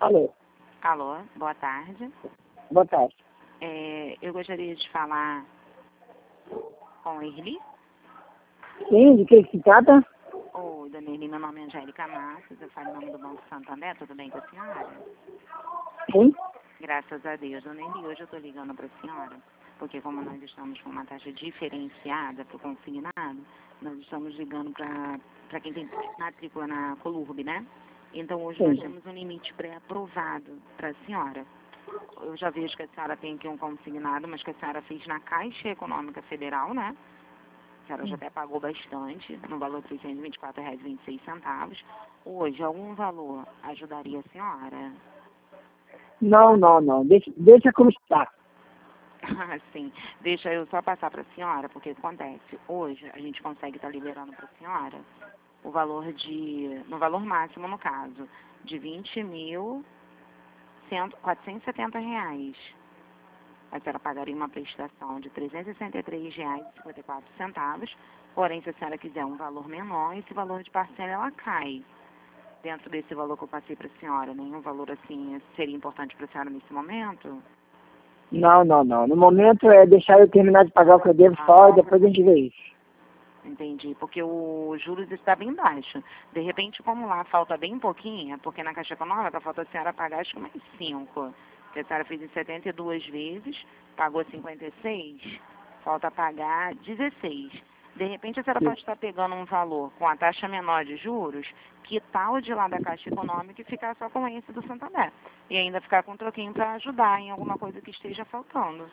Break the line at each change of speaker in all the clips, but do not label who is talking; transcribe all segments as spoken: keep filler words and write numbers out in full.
Alô,
Alô, boa tarde.
boa tarde.
É, eu gostaria de falar com a Erli.
Sim, de que se trata?
Oi, dona Erli, meu nome é Angélica Matos, eu falo em nome do Banco Santander, tudo bem com a senhora?
Sim,
Graças a Deus, dona Erli, hoje eu estou ligando para a senhora, porque como nós estamos com uma taxa diferenciada para o consignado, nós estamos ligando para quem tem matrícula na Colurb, né? Então hoje nós
sim.
temos um limite pré-aprovado para a senhora. Eu já vejo que a senhora tem aqui um consignado, mas que a senhora fez na Caixa Econômica Federal, né? A senhora já até pagou bastante, no valor de seiscentos e vinte e quatro reais e vinte e seis centavos. Hoje, algum valor ajudaria a senhora?
Não, não, não. Deixa, deixa como está.
Sim, deixa eu só passar para a senhora, porque acontece, hoje a gente consegue estar liberando para a senhora o valor de, no valor máximo no caso, de vinte mil quatrocentos e setenta reais. A senhora pagaria uma prestação de trezentos e sessenta e três reais e cinquenta e quatro centavos, porém, se a senhora quiser um valor menor, esse valor de parcela ela cai. Dentro desse valor que eu passei para a senhora, nenhum valor assim seria importante para a senhora nesse momento?
Não, não, não. No momento é deixar eu terminar de pagar o que eu devo só e depois a gente vê isso.
Entendi, porque o juros está bem baixo. De repente, como lá falta bem pouquinho, porque na Caixa Econômica falta a senhora pagar acho que mais cinco. Porque a senhora fez em setenta e duas vezes, pagou cinquenta e seis, falta pagar dezesseis. De repente, a senhora pode estar pegando um valor com a taxa menor de juros, que tal de lá da Caixa Econômica e ficar só com esse do Santander. E ainda ficar com um troquinho para ajudar em alguma coisa que esteja faltando.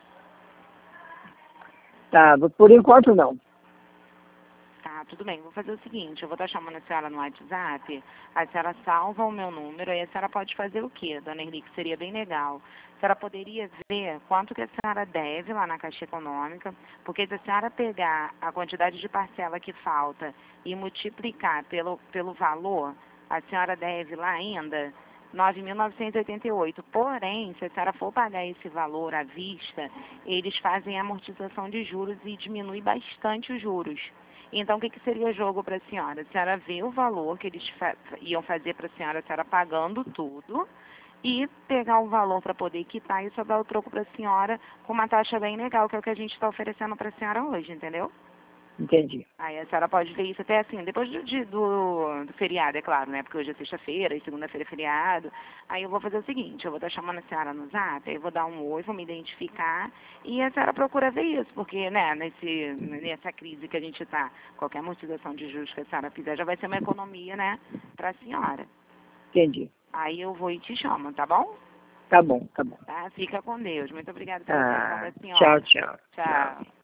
Tá, por enquanto não.
Tá, tudo bem. Vou fazer o seguinte, eu vou estar chamando a senhora no WhatsApp, a senhora salva o meu número, aí a senhora pode fazer o quê, dona Erli, que seria bem legal. A senhora poderia ver quanto que a senhora deve lá na Caixa Econômica, porque se a senhora pegar a quantidade de parcela que falta e multiplicar pelo, pelo valor, a senhora deve lá ainda nove mil novecentos e oitenta e oito. Porém, se a senhora for pagar esse valor à vista, eles fazem amortização de juros e diminui bastante os juros. Então, o que, que seria jogo para a senhora? A senhora vê o valor que eles fa iam fazer para a senhora, a senhora pagando tudo, e pegar o valor para poder quitar e só dar o troco para a senhora com uma taxa bem legal, que é o que a gente está oferecendo para a senhora hoje, entendeu?
Entendi.
Aí a senhora pode ver isso até assim, depois do, de- do, do feriado, é claro, né? Porque hoje é sexta-feira e segunda-feira é feriado. Aí eu vou fazer o seguinte, eu vou estar chamando a senhora no zap, aí eu vou dar um oi, vou me identificar e a senhora procura ver isso, porque, né, nesse, nessa crise que a gente está, qualquer amortização de juros que a senhora fizer já vai ser uma economia, né, para a senhora.
Entendi.
Aí eu vou e te chamo, tá bom?
Tá bom, tá bom.
Tá? Fica com Deus. Muito obrigada pela atenção
Ah,
da
tchau,
senhora.
tchau. Tchau.
Tchau.